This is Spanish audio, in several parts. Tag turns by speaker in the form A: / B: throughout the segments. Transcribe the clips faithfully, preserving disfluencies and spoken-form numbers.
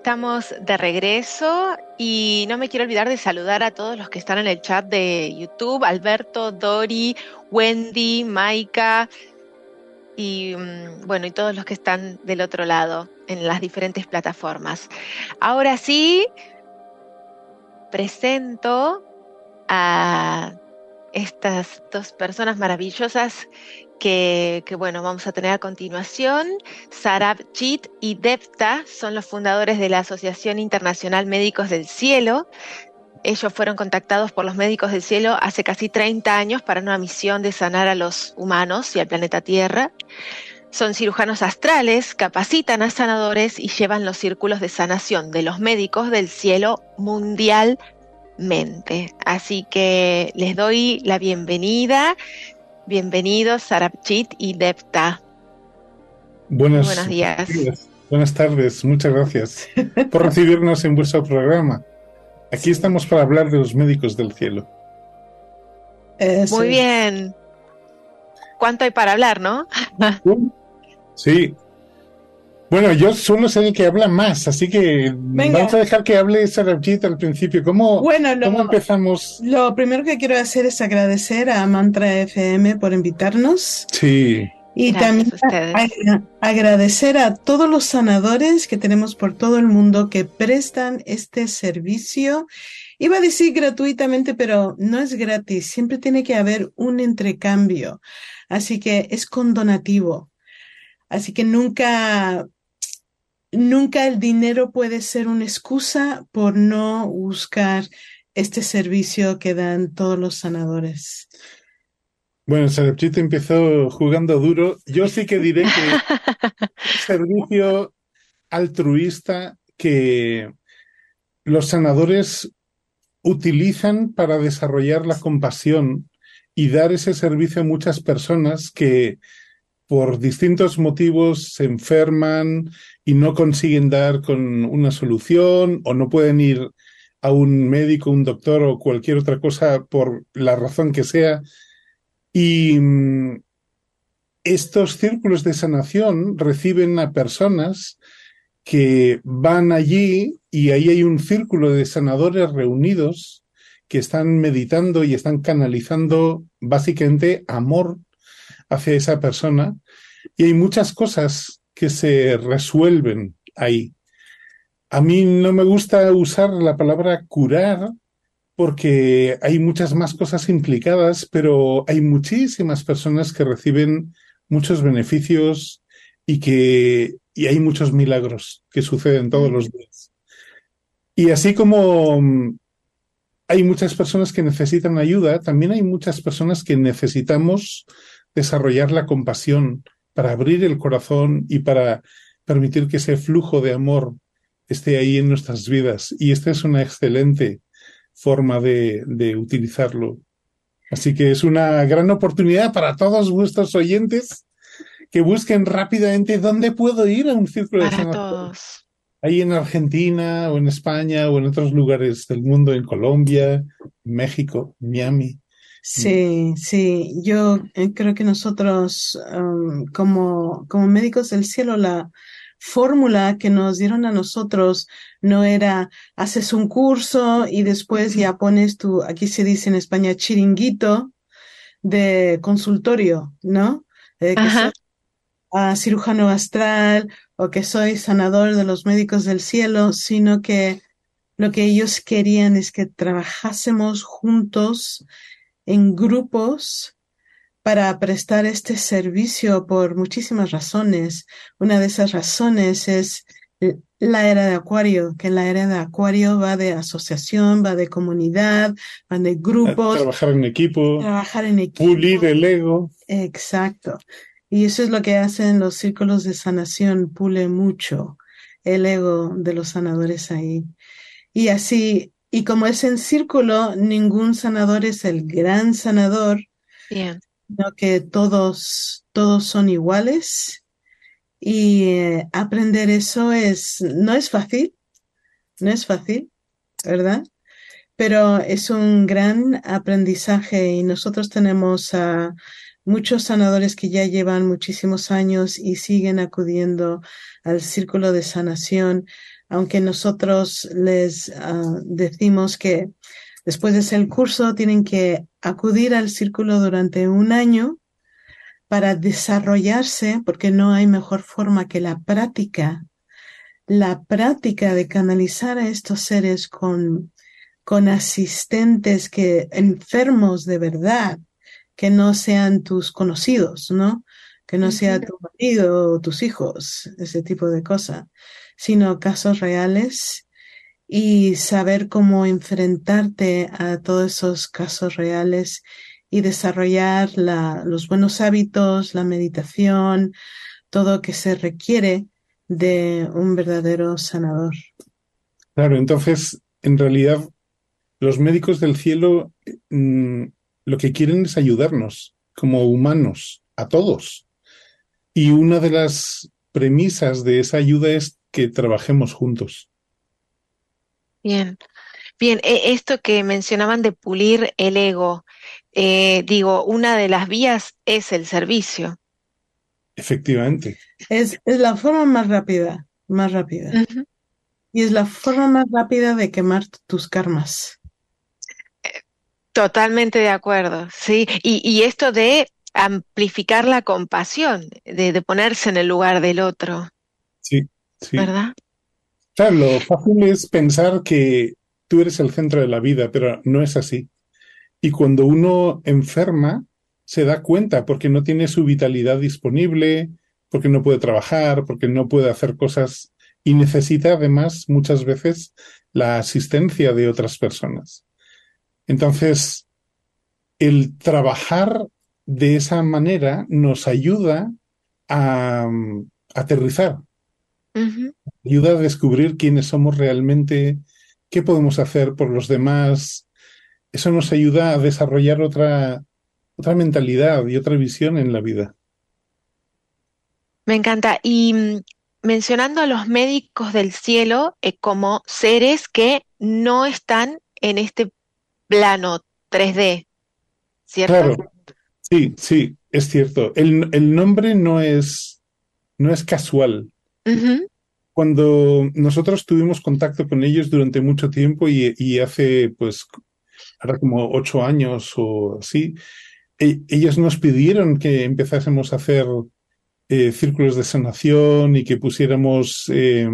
A: estamos de regreso y no me quiero olvidar de saludar a todos los que están en el chat de YouTube, Alberto, Dori, Wendy, Maika y mm, bueno, y todos los que están del otro lado en las diferentes plataformas. Ahora sí, presento a estas dos personas maravillosas que, que, bueno, vamos a tener a continuación. Sarabjit y Devta son los fundadores de la Asociación Internacional Médicos del Cielo. Ellos fueron contactados por los Médicos del Cielo hace casi treinta años para una misión de sanar a los humanos y al planeta Tierra. Son cirujanos astrales, capacitan a sanadores y llevan los círculos de sanación de los Médicos del Cielo mundialmente. Así que les doy la bienvenida. Bienvenidos Sarabjit y Devta.
B: Buenos,
A: Buenos días.
B: días. Buenas tardes, muchas gracias por recibirnos en vuestro programa. Aquí estamos para hablar de los Médicos del Cielo.
A: Eso Muy bien. ¿Cuánto hay para hablar, no?
B: Sí. Bueno, yo suelo ser el que habla más, así que Venga. Vamos a dejar que hable Sarabjit al principio. ¿Cómo, bueno, lo, ¿cómo empezamos?
C: Lo primero que quiero hacer es agradecer a Mantra F M por invitarnos.
B: Sí.
C: Y Gracias también a, a agradecer a todos los sanadores que tenemos por todo el mundo que prestan este servicio. Iba a decir gratuitamente, pero no es gratis. Siempre tiene que haber un entrecambio. Así que es con donativo. Así que nunca... Nunca el dinero puede ser una excusa por no buscar este servicio que dan todos los sanadores.
B: Bueno, Sarabjit empezó jugando duro. Yo sí que diré que es un servicio altruista que los sanadores utilizan para desarrollar la compasión y dar ese servicio a muchas personas que por distintos motivos se enferman y no consiguen dar con una solución o no pueden ir a un médico, un doctor o cualquier otra cosa por la razón que sea. Y mmm, estos círculos de sanación reciben a personas que van allí y ahí hay un círculo de sanadores reunidos que están meditando y están canalizando básicamente amor hacia esa persona, y hay muchas cosas que se resuelven ahí. A mí no me gusta usar la palabra curar porque hay muchas más cosas implicadas, pero hay muchísimas personas que reciben muchos beneficios y que y hay muchos milagros que suceden todos los días. Y así como hay muchas personas que necesitan ayuda, también hay muchas personas que necesitamos desarrollar la compasión para abrir el corazón y para permitir que ese flujo de amor esté ahí en nuestras vidas. Y esta es una excelente forma de, de utilizarlo. Así que es una gran oportunidad para todos vuestros oyentes que busquen rápidamente dónde puedo ir a un círculo de sanación.
A: Todos.
B: Ahí en Argentina o en España o en otros lugares del mundo, en Colombia, México, Miami.
C: Sí, sí, yo creo que nosotros um, como, como médicos del cielo, la fórmula que nos dieron a nosotros no era haces un curso y después ya pones tu, aquí se dice en España, chiringuito de consultorio, ¿no? Eh, que soy uh, cirujano astral o que soy sanador de los médicos del cielo, sino que lo que ellos querían es que trabajásemos juntos en grupos para prestar este servicio por muchísimas razones. Una de esas razones es la era de Acuario, que la era de Acuario va de asociación, va de comunidad, va de grupos.
B: Trabajar en equipo.
C: Trabajar en equipo.
B: Pulir el ego.
C: Exacto. Y eso es lo que hacen los círculos de sanación, pule mucho el ego de los sanadores ahí. Y así, y como es en círculo, ningún sanador es el gran sanador,
A: Bien.
C: sino que todos, todos son iguales. Y eh, aprender eso es, no es fácil, no es fácil, ¿verdad? Pero es un gran aprendizaje y nosotros tenemos a muchos sanadores que ya llevan muchísimos años y siguen acudiendo al círculo de sanación aunque nosotros les uh, decimos que después de hacer el curso tienen que acudir al círculo durante un año para desarrollarse, porque no hay mejor forma que la práctica, la práctica de canalizar a estos seres con, con asistentes que enfermos de verdad, que no sean tus conocidos, ¿no? Que no sea tu marido o tus hijos, ese tipo de cosas, sino casos reales y saber cómo enfrentarte a todos esos casos reales y desarrollar la, los buenos hábitos, la meditación, todo que se requiere de un verdadero sanador.
B: Claro, entonces, en realidad, los médicos del cielo mmm, lo que quieren es ayudarnos como humanos, a todos. Y una de las premisas de esa ayuda es que trabajemos juntos.
A: Bien, bien, e- esto que mencionaban de pulir el ego, eh, digo, una de las vías es el servicio.
B: Efectivamente.
C: Es, es la forma más rápida, más rápida.
A: Ujú.
C: Y es la forma más rápida de quemar tus karmas.
A: Totalmente de acuerdo, sí. Y, y esto de amplificar la compasión, de, de ponerse en el lugar del otro,
B: Sí, sí.
A: ¿verdad?
B: Claro, lo fácil es pensar que tú eres el centro de la vida, pero no es así. Y cuando uno enferma, se da cuenta porque no tiene su vitalidad disponible, porque no puede trabajar, porque no puede hacer cosas y necesita además muchas veces la asistencia de otras personas. Entonces, el trabajar de esa manera nos ayuda a, um, aterrizar,
A: Ujú.
B: ayuda a descubrir quiénes somos realmente, qué podemos hacer por los demás. Eso nos ayuda a desarrollar otra, otra mentalidad y otra visión en la vida.
A: Me encanta. Y mm, mencionando a los médicos del cielo eh, como seres que no están en este plano tres D, ¿cierto?
B: Claro, sí, sí, es cierto. El, el nombre no es, no es casual.
A: Ujú.
B: Cuando nosotros tuvimos contacto con ellos durante mucho tiempo y, y hace, pues, ahora como ocho años o así, e- ellos nos pidieron que empezásemos a hacer eh, círculos de sanación y que pusiéramos, eh,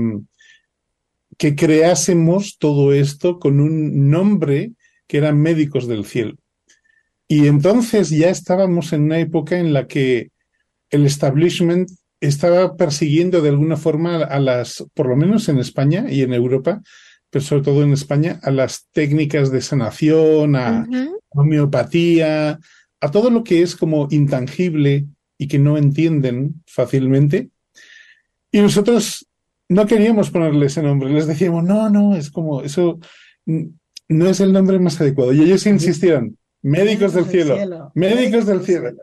B: que creásemos todo esto con un nombre que eran Médicos del Cielo. Y entonces ya estábamos en una época en la que el establishment estaba persiguiendo de alguna forma a las, por lo menos en España y en Europa, pero sobre todo en España, a las técnicas de sanación, a
A: Ujú.
B: homeopatía, a todo lo que es como intangible y que no entienden fácilmente. Y nosotros no queríamos ponerle ese nombre, les decíamos, no, no, es como, eso mm, no es el nombre más adecuado. Y ellos insistieron, médicos del cielo, médicos del cielo.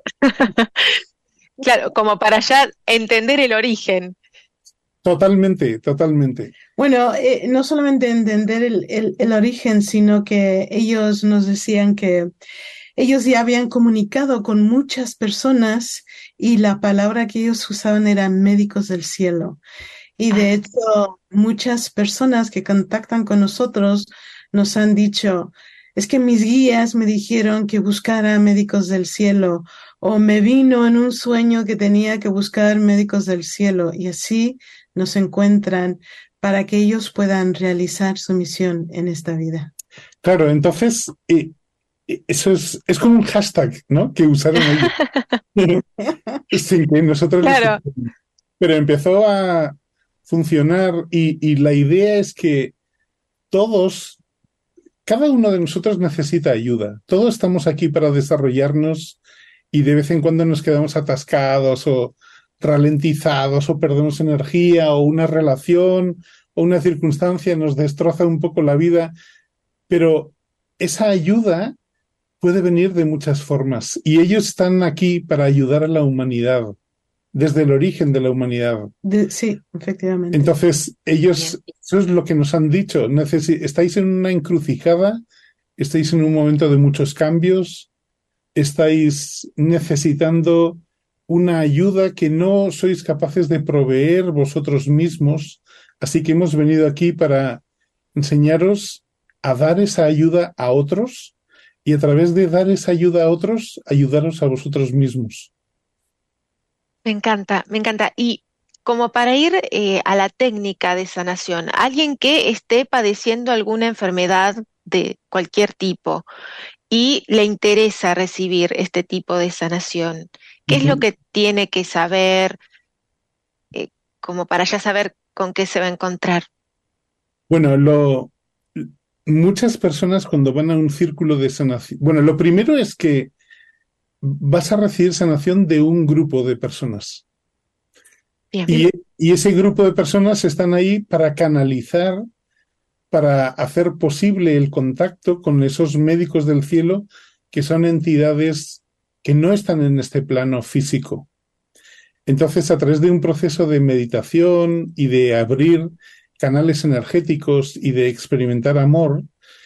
A: Claro, como para ya entender el origen.
B: Totalmente, totalmente.
C: Bueno, eh, no solamente entender el, el, el origen, sino que ellos nos decían que ellos ya habían comunicado con muchas personas y la palabra que ellos usaban era médicos del cielo. Y de
A: Ah,
C: hecho, muchas personas que contactan con nosotros nos han dicho, es que mis guías me dijeron que buscara médicos del cielo, o me vino en un sueño que tenía que buscar médicos del cielo, y así nos encuentran para que ellos puedan realizar su misión en esta vida.
B: Claro, entonces, eh, eh, eso es, es como un hashtag, ¿no? Que usaron ellos. Sin que nosotros les
A: claro.
B: supiéramos. Pero empezó a funcionar y, y la idea es que todos, cada uno de nosotros necesita ayuda. Todos estamos aquí para desarrollarnos y de vez en cuando nos quedamos atascados o ralentizados o perdemos energía o una relación o una circunstancia nos destroza un poco la vida, pero esa ayuda puede venir de muchas formas y ellos están aquí para ayudar a la humanidad desde el origen de la humanidad.
C: De, sí, efectivamente.
B: Entonces, ellos, eso es lo que nos han dicho, necesi- estáis en una encrucijada, estáis en un momento de muchos cambios, estáis necesitando una ayuda que no sois capaces de proveer vosotros mismos Así que hemos venido aquí para enseñaros a dar esa ayuda a otros y a través de dar esa ayuda a otros, ayudaros a vosotros mismos.
A: Me encanta, me encanta. Y como para ir eh, a la técnica de sanación, alguien que esté padeciendo alguna enfermedad de cualquier tipo y le interesa recibir este tipo de sanación, ¿qué es lo
B: Ujú.
A: que tiene que saber, eh, como para ya saber con qué se va a encontrar?
B: Bueno, lo, muchas personas cuando van a un círculo de sanación, bueno, lo primero es que vas a recibir sanación de un grupo de personas.
A: Bien,
B: Y, y ese grupo de personas están ahí para canalizar, para hacer posible el contacto con esos médicos del cielo, que son entidades que no están en este plano físico. Entonces, a través de un proceso de meditación y de abrir canales energéticos y de experimentar amor,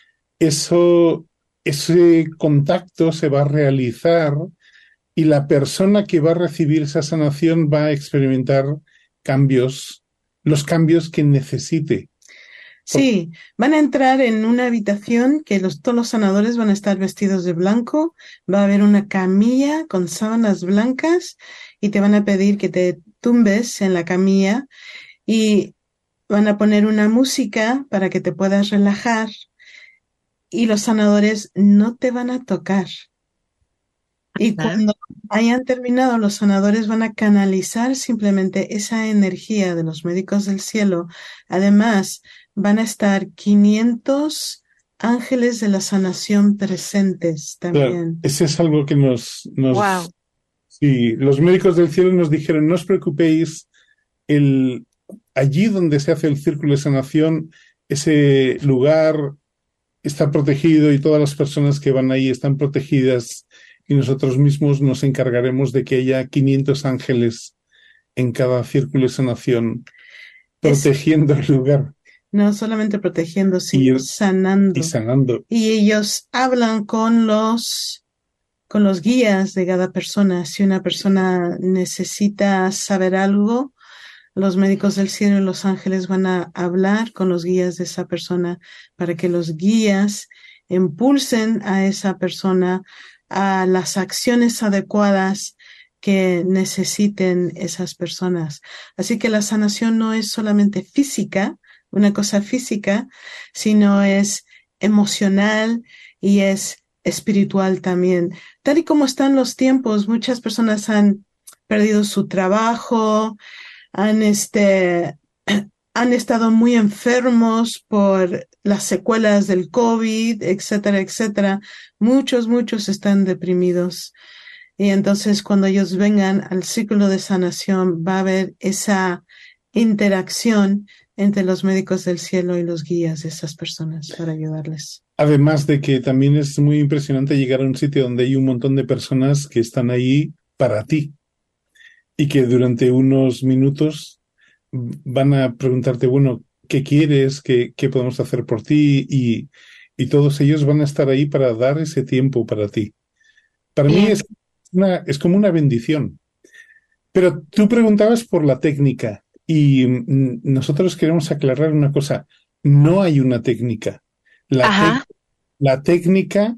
B: eso, ese contacto se va a realizar y la persona que va a recibir esa sanación va a experimentar cambios, los cambios que necesite.
C: Sí, van a entrar en una habitación que los, todos los sanadores van a estar vestidos de blanco, va a haber una camilla con sábanas blancas y te van a pedir que te tumbes en la camilla y van a poner una música para que te puedas relajar y los sanadores no te van a tocar. Y
A: ajá.
C: cuando hayan terminado, los sanadores van a canalizar simplemente esa energía de los médicos del cielo. Además, van a estar quinientos ángeles de la sanación presentes
B: Claro,
C: también.
B: ese es algo que nos, nos,
A: Wow.
B: sí, los médicos del cielo nos dijeron, no os preocupéis, el, allí donde se hace el círculo de sanación, ese lugar está protegido y todas las personas que van ahí están protegidas y nosotros mismos nos encargaremos de que haya quinientos ángeles en cada círculo de sanación
C: Es
B: protegiendo el lugar
C: no solamente protegiendo,
B: y,
C: sino
B: y
C: sanando.
B: sanando.
C: Y ellos hablan con los, con los guías de cada persona. Si una persona necesita saber algo, los médicos del cielo y los ángeles van a hablar con los guías de esa persona para que los guías impulsen a esa persona a las acciones adecuadas que necesiten esas personas. Así que la sanación no es solamente física, una cosa física, sino es emocional y es espiritual también. Tal y como están los tiempos, muchas personas han perdido su trabajo, han, este, han estado muy enfermos por las secuelas del COVID, etcétera, etcétera. Muchos, muchos están deprimidos. Y entonces cuando ellos vengan al círculo de sanación va a haber esa interacción entre los médicos del cielo y los guías de esas personas para ayudarles.
B: Además de que también es muy impresionante llegar a un sitio donde hay un montón de personas que están ahí para ti y que durante unos minutos van a preguntarte, bueno, ¿qué quieres? ¿Qué, qué podemos hacer por ti? Y, y todos ellos van a estar ahí para dar ese tiempo para ti. Para mí
A: Bien.
B: es una, es como una bendición. Pero tú preguntabas por la técnica y mm, nosotros queremos aclarar una cosa. No hay una técnica. La, tec-
A: Ajá.
B: la técnica,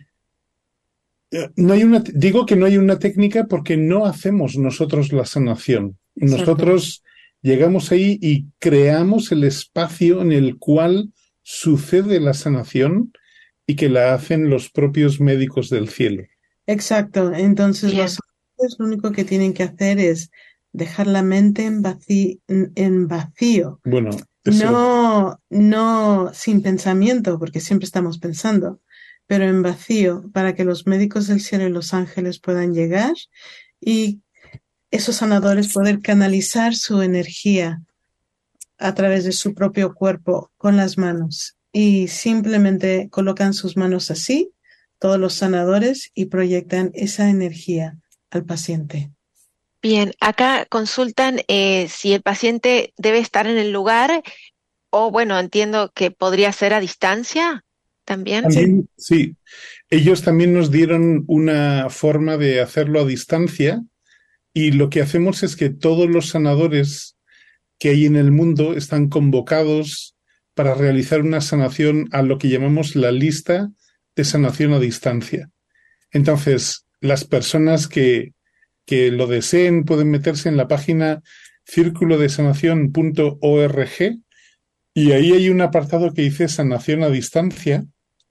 B: eh, no hay una, digo que no hay una técnica porque no hacemos nosotros la sanación.
C: Exacto.
B: Nosotros llegamos ahí y creamos el espacio en el cual sucede la sanación y que la hacen los propios médicos del cielo.
C: Exacto. Entonces los
A: Bien.
C: sanadores lo único que tienen que hacer es dejar la mente en vacío, en vacío.
B: Bueno, eso,
C: No, no sin pensamiento, porque siempre estamos pensando, pero en vacío, para que los médicos del cielo y los ángeles puedan llegar y esos sanadores poder canalizar su energía a través de su propio cuerpo con las manos. Y simplemente colocan sus manos así, todos los sanadores, y proyectan esa energía al paciente.
A: Bien. Acá consultan eh, si el paciente debe estar en el lugar o, bueno, entiendo que podría ser a distancia también.
C: Sí,
B: también, sí, ellos también nos dieron una forma de hacerlo a distancia y lo que hacemos es que todos los sanadores que hay en el mundo están convocados para realizar una sanación a lo que llamamos la lista de sanación a distancia. Entonces, las personas que, que lo deseen pueden meterse en la página círculo de sanación punto org y ahí hay un apartado que dice sanación a distancia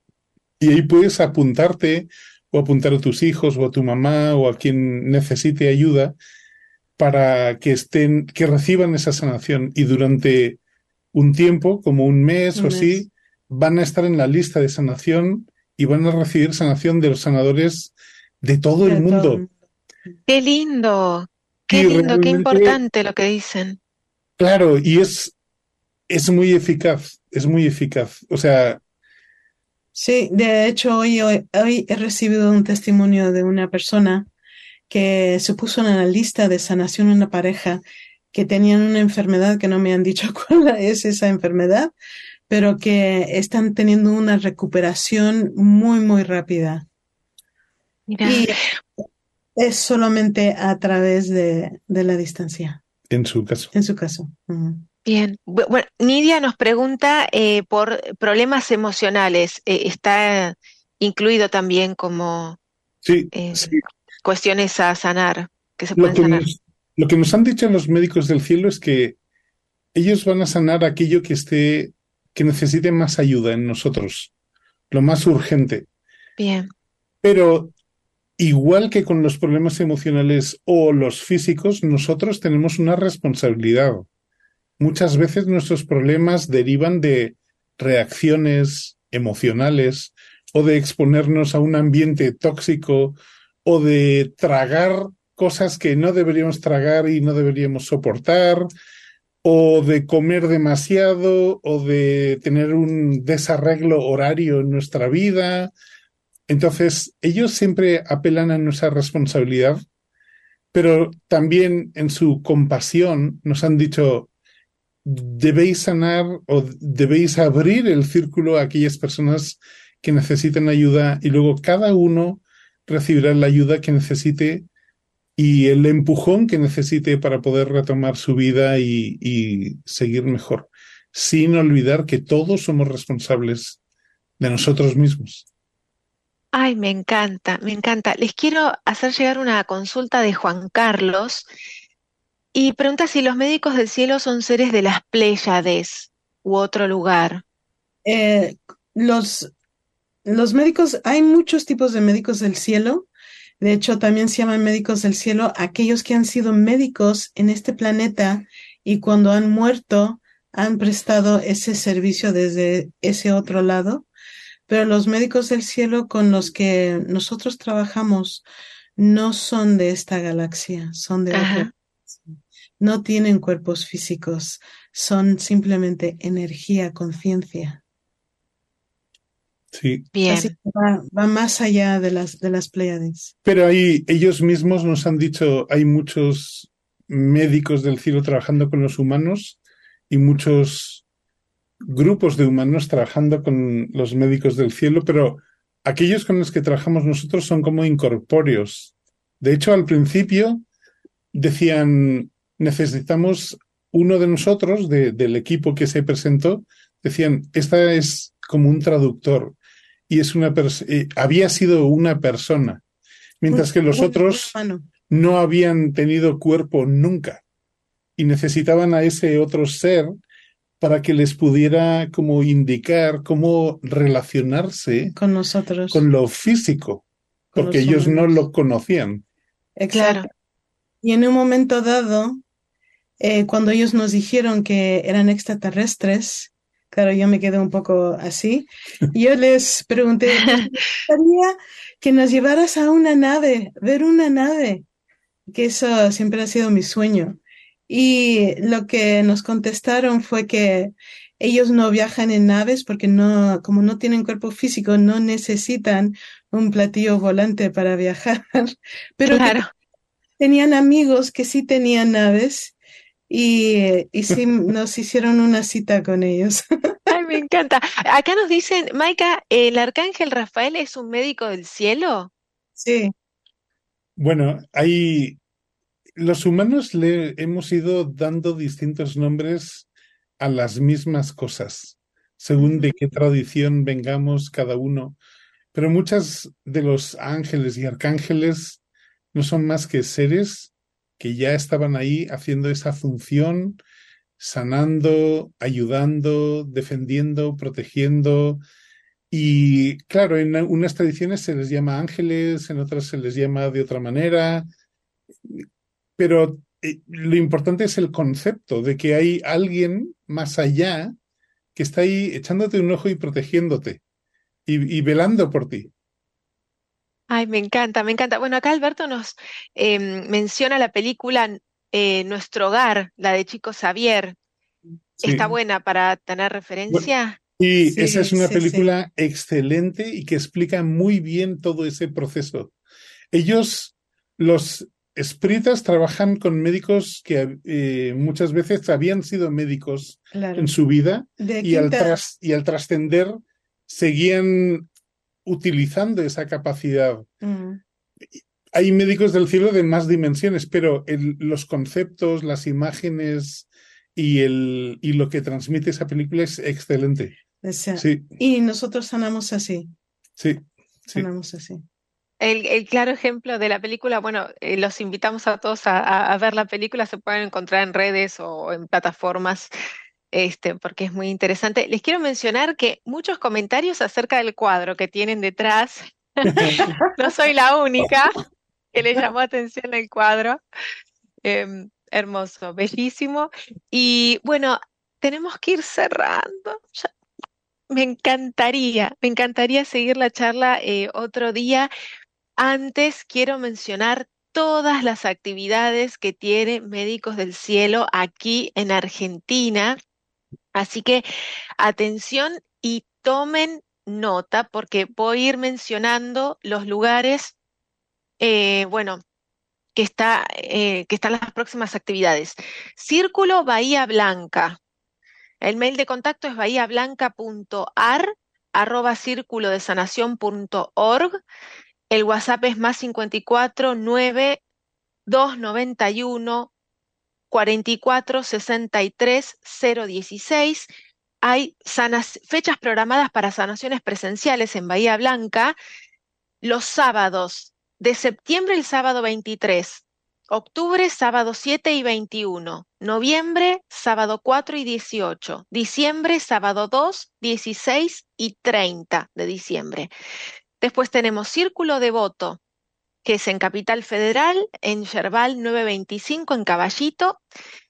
B: y ahí puedes apuntarte o apuntar a tus hijos o a tu mamá o a quien necesite ayuda para que estén, que reciban esa sanación y durante un tiempo, como un mes
C: Un
B: o
C: mes.
B: así, van a estar en la lista de sanación y van a recibir sanación de los sanadores de todo el
C: De todo el
B: mundo.
C: mundo.
A: Qué lindo, qué
B: Y
A: lindo, qué
B: realmente,
A: importante lo que dicen.
B: claro, y es, es muy eficaz, es muy eficaz. O sea,
C: Sí, de hecho, hoy, hoy, hoy he recibido un testimonio de una persona que se puso en la lista de sanación una pareja que tenían una enfermedad que no me han dicho cuál es esa enfermedad, pero que están teniendo una recuperación muy, muy rápida.
A: Mira,
C: Y es solamente a través de, de la distancia,
B: en su caso.
C: en su caso. Ujú.
A: bien. Bu- Bueno, Nidia nos pregunta eh, por problemas emocionales. Eh, ¿está incluido también como
B: Sí,
A: eh,
B: sí.
A: cuestiones a sanar, que se
B: Lo
A: pueden
B: que
A: sanar?
B: nos, lo que nos han dicho los médicos del cielo es que ellos van a sanar aquello que esté, que necesite más ayuda en nosotros, lo más urgente.
A: Bien,
B: Pero igual que con los problemas emocionales o los físicos, nosotros tenemos una responsabilidad. Muchas veces nuestros problemas derivan de reacciones emocionales o de exponernos a un ambiente tóxico o de tragar cosas que no deberíamos tragar y no deberíamos soportar o de comer demasiado o de tener un desarreglo horario en nuestra vida. Entonces, ellos siempre apelan a nuestra responsabilidad, pero también en su compasión nos han dicho, debéis sanar o debéis abrir el círculo a aquellas personas que necesiten ayuda y luego cada uno recibirá la ayuda que necesite y el empujón que necesite para poder retomar su vida y, y seguir mejor, sin olvidar que todos somos responsables de nosotros mismos.
A: ay, me encanta, me encanta. Les quiero hacer llegar una consulta de Juan Carlos y pregunta si los médicos del cielo son seres de las Pléyades u otro lugar.
C: Eh, los, los médicos, hay muchos tipos de médicos del cielo. De hecho, también se llaman médicos del cielo aquellos que han sido médicos en este planeta y cuando han muerto han prestado ese servicio desde ese otro lado. Pero los médicos del cielo con los que nosotros trabajamos no son de esta galaxia, son de otra
A: Ajá,
C: galaxia. No tienen cuerpos físicos, son simplemente energía, conciencia.
B: Sí,
C: Así que
A: bien.
C: va, va más allá de las, de las Pléyades.
B: pero ahí ellos mismos nos han dicho, hay muchos médicos del cielo trabajando con los humanos y muchos grupos de humanos trabajando con los médicos del cielo, pero aquellos con los que trabajamos nosotros son como incorpóreos. De hecho, al principio decían, necesitamos uno de nosotros, de, del equipo que se presentó, decían, esta es como un traductor y es una pers- eh, había sido una persona,
C: Un,
B: mientras que los
C: un, un
B: otros
C: humano.
B: no habían tenido cuerpo nunca y necesitaban a ese otro ser para que les pudiera como indicar cómo relacionarse
C: Con nosotros,
B: con lo físico,
C: con
B: porque
C: los
B: ellos no
C: humanos.
B: lo conocían.
C: Exacto.
A: Claro,
C: Y en un momento dado, eh, cuando ellos nos dijeron que eran extraterrestres, claro, yo me quedé un poco así. Y yo les pregunté, pues me gustaría que nos llevaras a una nave, ver una nave, que eso siempre ha sido mi sueño. Y lo que nos contestaron fue que ellos no viajan en naves porque no, como no tienen cuerpo físico, no necesitan un platillo volante para viajar, pero que
A: claro.
C: tenían amigos que sí tenían naves y, y sí nos hicieron una cita con ellos.
A: Ay, me encanta. Acá nos dicen, Maika, ¿el arcángel Rafael es un médico del cielo?
C: Sí,
B: Bueno, hay los humanos le hemos ido dando distintos nombres a las mismas cosas, según de qué tradición vengamos cada uno. Pero muchas de los ángeles y arcángeles no son más que seres que ya estaban ahí haciendo esa función, sanando, ayudando, defendiendo, protegiendo. Y claro, en unas tradiciones se les llama ángeles, en otras se les llama de otra manera, pero eh, lo importante es el concepto de que hay alguien más allá que está ahí echándote un ojo y protegiéndote y, y velando por ti.
A: Ay, me encanta, me encanta. Bueno, acá Alberto nos em, menciona la película eh, Nuestro Hogar, la de Chico Xavier. ¿Está
B: Sí.
A: buena para tener
B: Bueno,
A: referencia?
B: y esa es
C: Sí,
B: una
C: sí, sí.
B: película excelente y que explica muy bien todo ese proceso. Ellos, los espíritas, trabajan con médicos que eh, muchas veces habían sido médicos en
C: Claro.
B: su vida
C: De
B: y al,
C: quinta.
B: tras, y al trascender seguían utilizando esa capacidad.
C: Mm,
B: Hay médicos del cielo de más dimensiones, pero el, los conceptos, las imágenes y, el, y lo que transmite esa película es excelente.
C: o sea,
B: Sí,
C: y nosotros sanamos así,
B: sí, sí.
C: sanamos así.
A: El, el claro ejemplo de la película, bueno, eh, los invitamos a todos a, a- a ver la película, se pueden encontrar en redes o en plataformas, este, porque es muy interesante. Les quiero mencionar que muchos comentarios acerca del cuadro que tienen detrás, no soy la única que le llamó atención el cuadro. Em, hermoso, bellísimo. Y bueno, tenemos que ir cerrando. Ya- me encantaría, me encantaría seguir la charla eh, otro día. Antes quiero mencionar todas las actividades que tiene Médicos del Cielo aquí en Argentina. Así que atención y tomen nota porque voy a ir mencionando los lugares, eh, bueno, que está, eh, que están las próximas actividades. Círculo Bahía Blanca. El mail de contacto es bahiablanca.ar arroba círculo de sanación punto org. El WhatsApp es más cincuenta y cuatro nueve dos noventa y uno cuarenta y cuatro sesenta y tres cero dieciséis. Hay sanas- fechas programadas para sanaciones presenciales en Bahía Blanca los sábados de septiembre, el sábado veintitrés, octubre, sábado siete y veintiuno, noviembre, sábado cuatro y dieciocho, diciembre, sábado dos, dieciséis y treinta de diciembre. Después tenemos Círculo Devoto, que es en Capital Federal, en Yerbal novecientos veinticinco, en Caballito.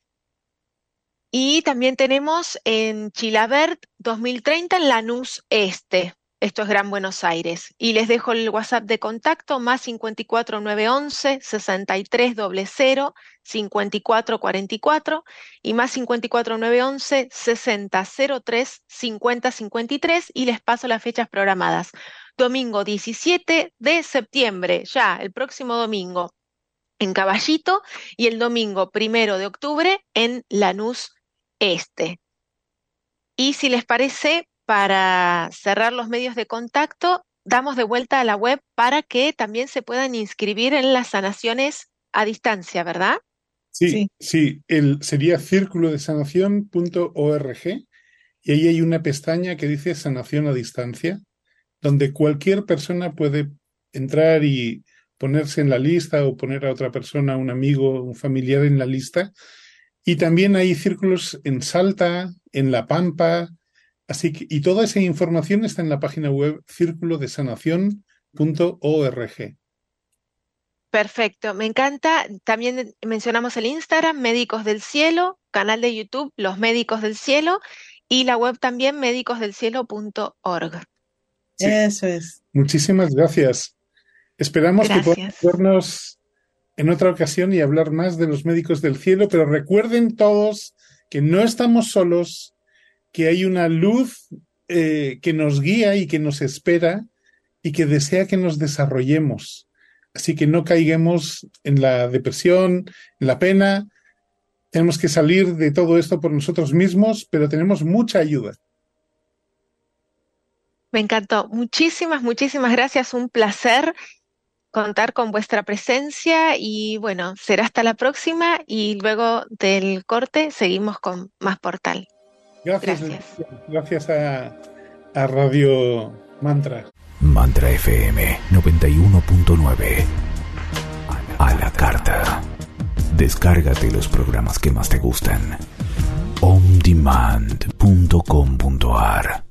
A: Y también tenemos en Chilabert dos mil treinta en Lanús Este. Esto es Gran Buenos Aires. Y les dejo el WhatsApp de contacto más cincuenta y cuatro nueve once sesenta y tres cero cero cincuenta y cuatro cuarenta y cuatro y más cincuenta y cuatro nueve once sesenta cero tres cincuenta cincuenta y tres y les paso las fechas programadas. Domingo diecisiete de septiembre, ya el próximo domingo en Caballito y el domingo primero de octubre en Lanús Este. Y si les parece, para cerrar los medios de contacto, damos de vuelta a la web para que también se puedan inscribir en las sanaciones a distancia, ¿verdad?
B: Sí,
C: Sí,
B: sí, el, sería círculo de sanación punto org y ahí hay una pestaña que dice sanación a distancia, donde cualquier persona puede entrar y ponerse en la lista o poner a otra persona, un amigo, un familiar en la lista. Y también hay círculos en Salta, en La Pampa, así que, y toda esa información está en la página web círculo de sanación punto org.
A: Perfecto, me encanta. También mencionamos el Instagram, Médicos del Cielo, canal de YouTube, Los Médicos del Cielo, y la web también médicos del cielo punto org.
B: Sí,
C: eso es.
B: muchísimas gracias. Esperamos que podamos
A: Gracias.
B: vernos en otra ocasión y hablar más de los médicos del cielo, pero recuerden todos que no estamos solos, que hay una luz eh, que nos guía y que nos espera y que desea que nos desarrollemos. Así que no caiguemos en la depresión, en la pena. Tenemos que salir de todo esto por nosotros mismos, pero tenemos mucha ayuda.
A: Me encantó. Muchísimas, muchísimas gracias. Un placer. contar con vuestra presencia y bueno, será hasta la próxima y luego del corte seguimos con más Portal.
B: Gracias.
A: Gracias,
B: Gracias a, a Radio Mantra.
D: Mantra F M noventa y uno punto nueve. A la carta. Descárgate los programas que más te gustan. on demand punto com punto a r